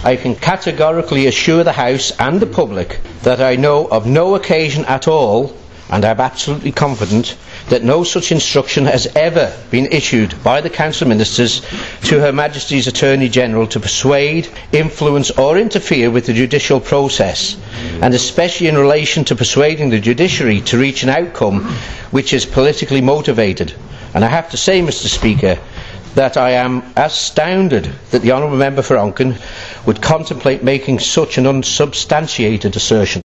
I can categorically assure the House and the public that I know of no occasion at all, and I am absolutely confident that no such instruction has ever been issued by the Council of Ministers to Her Majesty's Attorney General to persuade, influence or interfere with the judicial process, and especially in relation to persuading the judiciary to reach an outcome which is politically motivated. And I have to say, Mr. Speaker, that I am astounded that the Honourable Member for Onken would contemplate making such an unsubstantiated assertion.